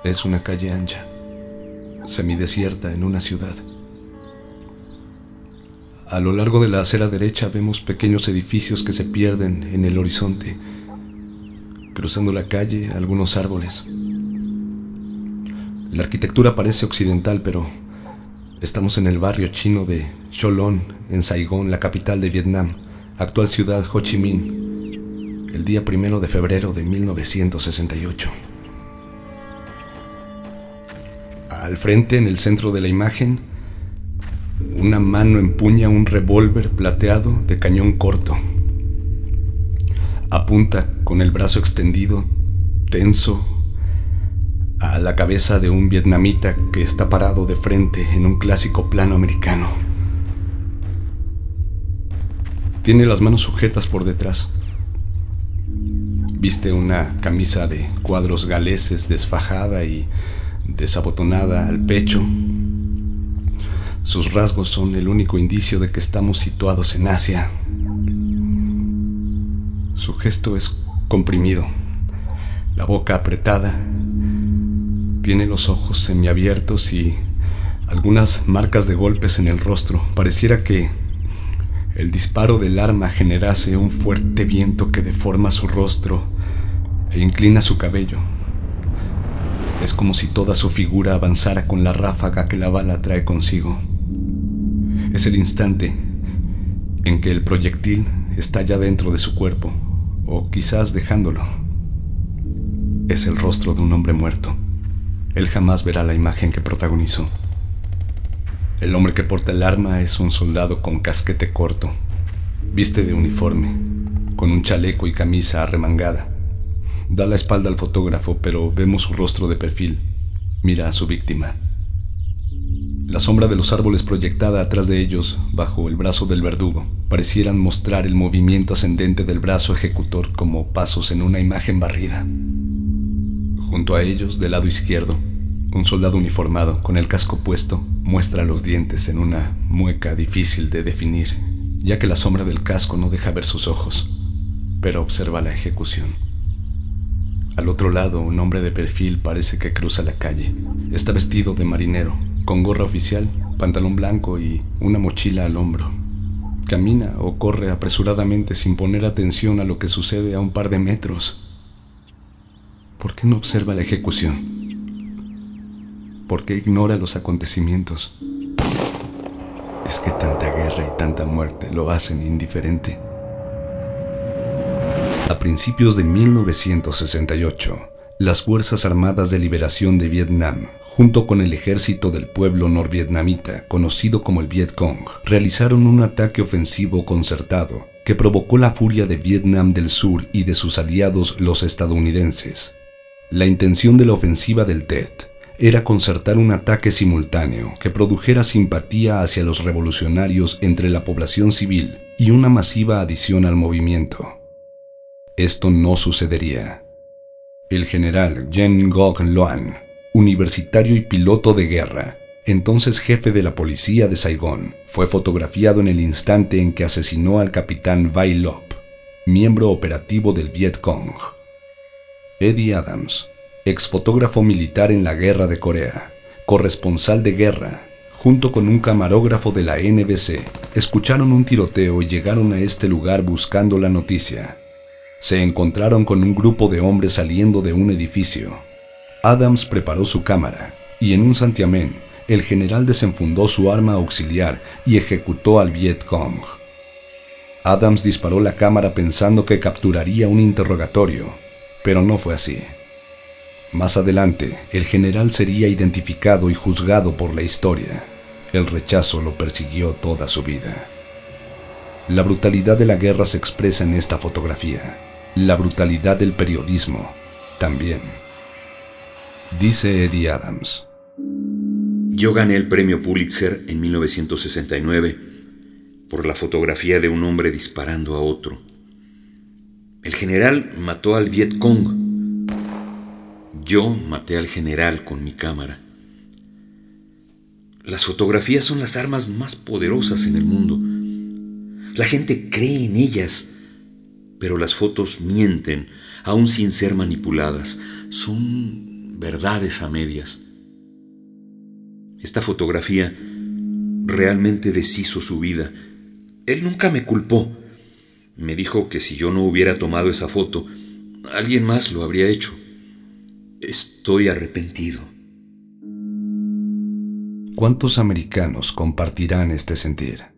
Es una calle ancha, semidesierta en una ciudad. A lo largo de la acera derecha vemos pequeños edificios que se pierden en el horizonte. Cruzando la calle, algunos árboles. La arquitectura parece occidental, pero estamos en el barrio chino de Cholon, en Saigón, la capital de Vietnam, actual ciudad Ho Chi Minh, el día 1 de febrero de 1968. Al frente, en el centro de la imagen, una mano empuña un revólver plateado de cañón corto. Apunta con el brazo extendido, tenso, a la cabeza de un vietnamita que está parado de frente en un clásico plano americano. Tiene las manos sujetas por detrás. Viste una camisa de cuadros galeses desfajada y desabotonada al pecho. Sus rasgos son el único indicio de que estamos situados en Asia. Su gesto es comprimido, la boca apretada. Tiene los ojos semiabiertos y algunas marcas de golpes en el rostro. Pareciera que el disparo del arma generase un fuerte viento que deforma su rostro e inclina su cabello. Es como si toda su figura avanzara con la ráfaga que la bala trae consigo. Es el instante en que el proyectil está ya dentro de su cuerpo, o quizás dejándolo. Es el rostro de un hombre muerto. Él jamás verá la imagen que protagonizó. El hombre que porta el arma es un soldado con casquete corto. Viste de uniforme, con un chaleco y camisa arremangada. Da la espalda al fotógrafo, pero vemos su rostro de perfil. Mira a su víctima. La sombra de los árboles proyectada atrás de ellos, bajo el brazo del verdugo, parecieran mostrar el movimiento ascendente del brazo ejecutor como pasos en una imagen barrida. Junto a ellos, del lado izquierdo, un soldado uniformado, con el casco puesto, muestra los dientes en una mueca difícil de definir, ya que la sombra del casco no deja ver sus ojos, pero observa la ejecución. Al otro lado, un hombre de perfil parece que cruza la calle. Está vestido de marinero, con gorra oficial, pantalón blanco y una mochila al hombro. Camina o corre apresuradamente sin poner atención a lo que sucede a un par de metros. ¿Por qué no observa la ejecución? ¿Por qué ignora los acontecimientos? Es que tanta guerra y tanta muerte lo hacen indiferente. A principios de 1968, las Fuerzas Armadas de Liberación de Vietnam, junto con el ejército del pueblo norvietnamita, conocido como el Viet Cong, realizaron un ataque ofensivo concertado que provocó la furia de Vietnam del Sur y de sus aliados los estadounidenses. La intención de la ofensiva del Tet era concertar un ataque simultáneo que produjera simpatía hacia los revolucionarios entre la población civil y una masiva adición al movimiento. Esto no sucedería. El general Yen Ngoc Loan, universitario y piloto de guerra, entonces jefe de la policía de Saigón, fue fotografiado en el instante en que asesinó al capitán Vai Lop, miembro operativo del Viet Cong. Eddie Adams, exfotógrafo militar en la Guerra de Corea, corresponsal de guerra, junto con un camarógrafo de la NBC, escucharon un tiroteo y llegaron a este lugar buscando la noticia. Se encontraron con un grupo de hombres saliendo de un edificio. Adams preparó su cámara y en un santiamén, el general desenfundó su arma auxiliar y ejecutó al Viet Cong. Adams disparó la cámara pensando que capturaría un interrogatorio, pero no fue así. Más adelante, el general sería identificado y juzgado por la historia. El rechazo lo persiguió toda su vida. La brutalidad de la guerra se expresa en esta fotografía. La brutalidad del periodismo también. Dice Eddie Adams: Yo gané el premio Pulitzer en 1969 por la fotografía de un hombre disparando a otro. El general mató al Viet Cong. Yo maté al general con mi cámara. Las fotografías son las armas más poderosas en el mundo. La gente cree en ellas, pero las fotos mienten, aún sin ser manipuladas. Son verdades a medias. Esta fotografía realmente deshizo su vida. Él nunca me culpó. Me dijo que si yo no hubiera tomado esa foto, alguien más lo habría hecho. Estoy arrepentido. ¿Cuántos americanos compartirán este sentir?